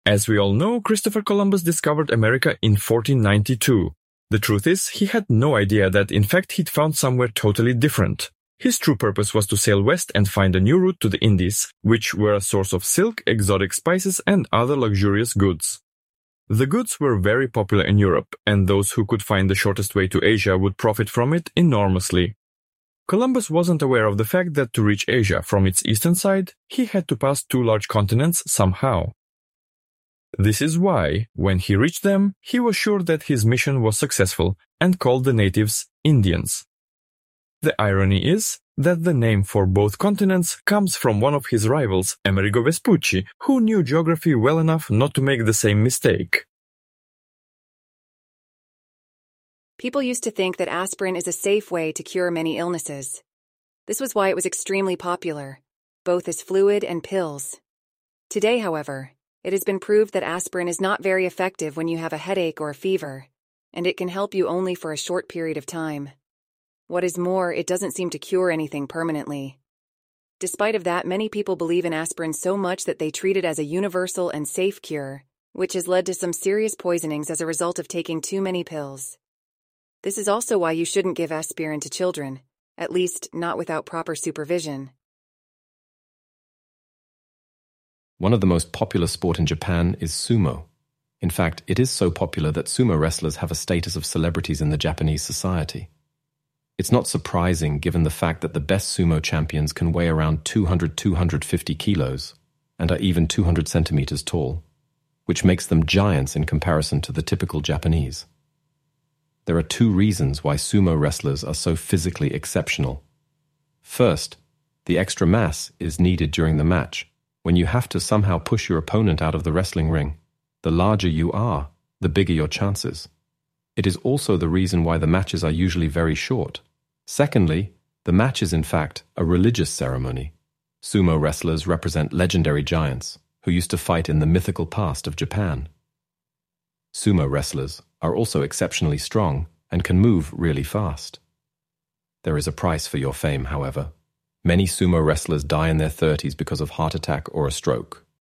As we all know, Christopher Columbus discovered America in 1492. The truth is, he had no idea that in fact he'd found somewhere totally different. His true purpose was to sail west and find a new route to the Indies, which were a source of silk, exotic spices, and other luxurious goods. The goods were very popular in Europe, and those who could find the shortest way to Asia would profit from it enormously. Columbus wasn't aware of the fact that to reach Asia from its eastern side, he had to pass two large continents somehow. This is why, when he reached them, he was sure that his mission was successful and called the natives Indians. The irony is that the name for both continents comes from one of his rivals, Amerigo Vespucci, who knew geography well enough not to make the same mistake. People used to think that aspirin is a safe way to cure many illnesses. This was why it was extremely popular, both as fluid and pills. Today, however, it has been proved that aspirin is not very effective when you have a headache or a fever, and it can help you only for a short period of time. What is more, it doesn't seem to cure anything permanently. Despite of that, many people believe in aspirin so much that they treat it as a universal and safe cure, which has led to some serious poisonings as a result of taking too many pills. This is also why you shouldn't give aspirin to children, at least not without proper supervision. One of the most popular sport in Japan is sumo. In fact, it is so popular that sumo wrestlers have a status of celebrities in the Japanese society. It's not surprising given the fact that the best sumo champions can weigh around 200-250 kilos and are even 200 centimeters tall, which makes them giants in comparison to the typical Japanese. There are two reasons why sumo wrestlers are so physically exceptional. First, the extra mass is needed during the match. When you have to somehow push your opponent out of the wrestling ring, the larger you are, the bigger your chances. It is also the reason why the matches are usually very short. Secondly, the match is in fact a religious ceremony. Sumo wrestlers represent legendary giants who used to fight in the mythical past of Japan. Sumo wrestlers are also exceptionally strong and can move really fast. There is a price for your fame, however. Many sumo wrestlers die in their 30s because of heart attack or a stroke.